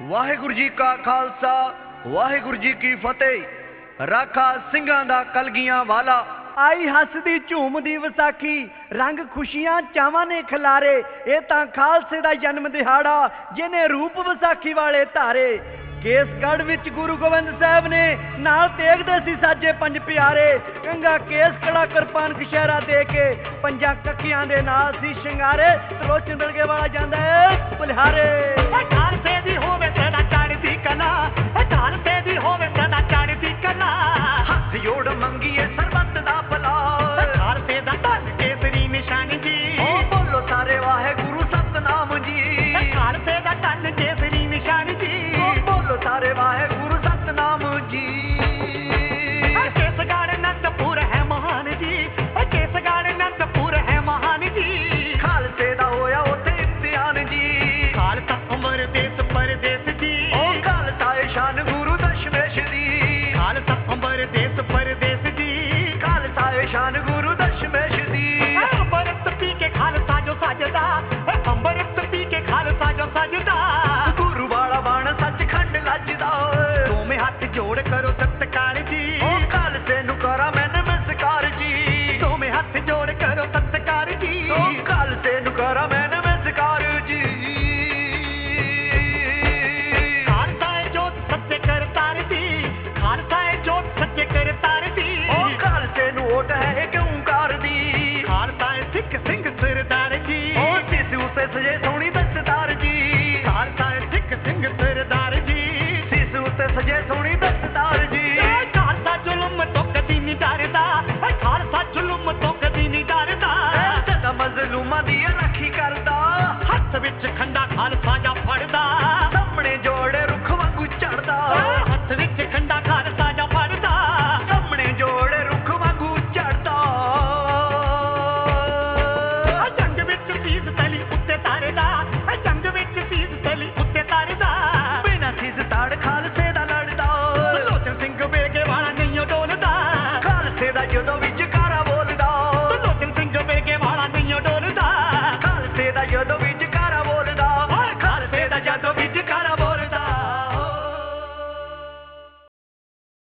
ਵਾਹਿਗੁਰੂ ਜੀ ਕਾ ਖਾਲਸਾ ਵਾਹਿਗੁਰੂ ਜੀ ਕੀ ਫਤਿਹ। ਰਾਖਾ ਸਿੰਘਾਂ ਦਾ ਕਲਗੀਆਂ ਵਾਲਾ। ਆਈ ਹੱਸਦੀ ਝੂਮਦੀ ਵਿਸਾਖੀ, ਰੰਗ ਖੁਸ਼ੀਆਂ ਚਾਵਾਂ ਨੇ ਖਿਲਾਰੇ। ਇਹ ਤਾਂ ਖਾਲਸੇ ਦਾ ਜਨਮ ਦਿਹਾੜਾ, ਜਿਹਨੇ ਰੂਪ ਵਿਸਾਖੀ ਵਾਲੇ ਧਾਰੇ। ਕੇਸਗੜ੍ਹ ਵਿੱਚ ਗੁਰੂ ਗੋਬਿੰਦ ਸਾਹਿਬ ਨੇ ਨਾਲ ਤੇਗਦੇ ਸੀ ਸਾਜੇ ਪੰਜ ਪਿਆਰੇ। ਕੰਗਾ ਕੇਸਕੜਾ ਕਿਰਪਾਨ ਕਸ਼ਹਿਰਾ ਦੇ ਕੇ ਪੰਜਾਂ ਕੱਕਿਆਂ ਦੇ ਨਾਲ ਸੀ ਸ਼ਿੰਗਾਰੇ। ਤਰੋਚਨ ਬਿਲਗੇ ਵਾਲਾ ਜਾਂਦਾ ਹੈ ਬਲਿਹਾਰੇ। ਖਾਲਸੇ ਦੀ ਹੋਵੇ ਸਦਾ ਚੜ੍ਹਦੀ ਕਲਾ, ਖਾਲਸੇ ਦੀ ਹੋਵੇ ਸਦਾ ਚੜ੍ਹਦੀ ਕਲਾ। ਹੱਥ ਜੋੜ ਮੰਗੀਏ ਸਰਬੱਤ ਦਾ ਭਲਾ, ਖਾਲਸੇ ਦਾ ਧੰਨ ਕੇਸਰੀ ਨਿਸ਼ਾਨ ਜੀ। ਓ ਬੋਲੋ ਸਾਰੇ ਵਾਹਿਗੁਰੂ ਸਤਨਾਮ ਜੀ। ਖਾਲਸੇ ਦਾ ਧੰਨ ਕੇਸਰੀ ਨਿਸ਼ਾਨ ਜੀ। ਓ ਬੋਲੋ ਸਾਰੇ ਵਾਹਿਗੁਰੂ ਸਤਨਾਮ ਜੀ। ਕੇਸਗੜ੍ਹ ਅਨੰਦਪੁਰ ਹੈ ਮਹਾਨ ਜੀ, ਕੇਸਗੜ੍ਹ ਅਨੰਦਪੁਰ ਹੈ ਮਹਾਨ ਜੀ। ਖਾਲਸੇ ਦਾ ਹੋਇਆ ਉੱਥੇ ਇਮਤਿਹਾਨ ਜੀ। ਖਾਲਸਾ ਅਮਰ ਦੇਸ ਪਰਦੇਸ ਜੀ। ਓ ਖਾਲਸਾ ਏ ਸ਼ਾਨ ਗੁਰੂ ਦਸ਼ਮੇਸ਼ ਦੀ। ਖਾਲਸਾ ਅਮਰ ਦੇਸ ਪਰਦੇਸ ਜੀ। ਖਾਲਸਾ ਏ ਸ਼ਾਨ ਗੁਰੂ ਦਸ਼ਮੇਸ਼ ਦੀ। ਅੰਮ੍ਰਿਤ ਪੀ ਕੇ ਖਾਲਸਾ ਜੋ ਸਜਦਾ, ਅੰਮ੍ਰਿਤ ਪੀ ਕੇ ਖਾਲਸਾ ਜੋ ਸਜਦਾ। ਗੁਰੂ ਵਾਲਾ ਬਾਣ ਸੱਚਖੰਡ ਲੱਜਦਾ। ਦੋਵੇਂ ਹੱਥ ਜੋੜ ਕਰੋ ਸਤਿਕਾਰ ਜੀ। ਓ ਖਾਲਸੇ ਨੂੰ ਕਰਾਂ ਮੈਂ ਨਮਸਕਾਰ ਜੀ। ਦੋਵੇਂ ਹੱਥ ਜੋੜ ਕਰੋ ਸਤਿਕਾਰ ਜੀ। ਓ ਖਾਲਸੇ ਨੂੰ ਕਰਾਂ ਮੈਂ ਨਮਸਕਾਰ ਜੀ। ਖਾਲਸਾ ਏ ਜੋਤ ਸੱਚੇ ਕਰਤਾਰ ਦੀ, ਖਾਲਸਾ ਏ ਜੋਤ ਸੱਚੇ ਕਰਤਾਰ ਦੀ। ਓ ਖਾਲਸੇ ਨੂੰ ਓਟ ਹੈ ਇੱਕ ਓਂਕਾਰ ਦੀ। ਖਾਲਸਾ ਏ ਸਿੱਖ ਸਿੰਘ ਸਰਦਾਰ ਜੀ। ਓ ਸਿੱਧ ਉੱਤੇ ਸਜੇ ਸੋਹਣੀ ਦਸਤਾਰ ਜੀ। ਖਾਲਸਾ ਏ ਸਿੱਖ ਸਿੰਘ ਸਰਦਾਰ ਜੀ। ਸਿੱਧ ਉੱਤੇ ਸਜੇ ਸੋਹਣੀ ਦਸਤਾਰ ਜੀ। ਖਾਲਸਾ ਜ਼ੁਲਮ ਤੋਂ ਕਦੀ ਨਹੀਂ ਡਰਦਾ, ਖਾਲਸਾ ਜ਼ੁਲਮ ਤੋਂ ਕਦੀ ਨਹੀਂ ਡਰਦਾ। ਸਦਾ ਮਜ਼ਲੂਮਾਂ ਦੀ ਰਾਖੀ ਕਰਦਾ। ਹੱਥ ਵਿੱਚ ਖੰਡਾ